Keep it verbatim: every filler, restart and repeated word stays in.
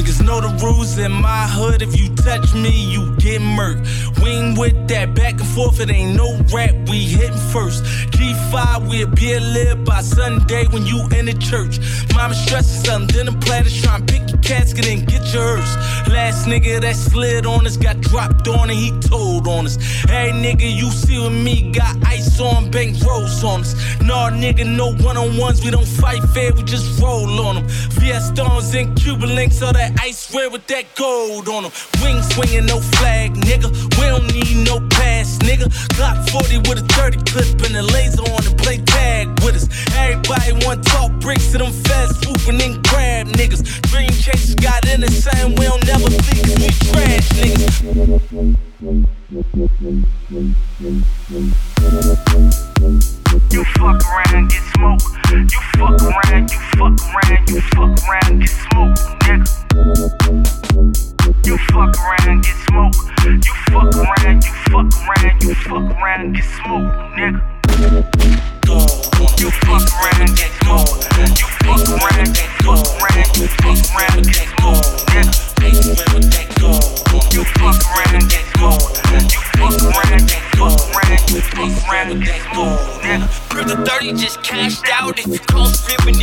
Niggas know the rules in my hood. If you touch me, you get murked. We ain't with that back and forth. It ain't no rap. We hitting first. G five, we'll be a live by Sunday when you in the church. Mama stressing something, then the platters trying to pick your casket and get your hearse. Last nigga that slid on us got dropped on and he told on us. Hey nigga, you see with me, got ice on, bank rolls on us. Nah nigga, no one-on-ones, we don't fight fair, we just roll on them. V S Stones and Cuban links, all that ice red with that gold on them. Wing swinging, no flag, nigga, we don't need no pass, nigga. Glock forty with a thirty clip and a laser on to play tag with us. Everybody want talk bricks to them feds, swooping and grab niggas. Dream chasers got in the same, we don't never leave, we trash niggas. You fuck around, get smoked. You fuck around, you fuck around, you fuck around, get smoked, nigga. You fuck around, get smoked. You fuck around, you fuck around, you fuck around, get smoked, nigga. You fuck around, get smoked. You fuck around, you fuck around, you fuck around, get smoked, nigga. You fuck around, get smoked. You fuck around, you fuck around, you fuck around, get smoked, nigga. Grip the thirty just cashed out. If you call spirit,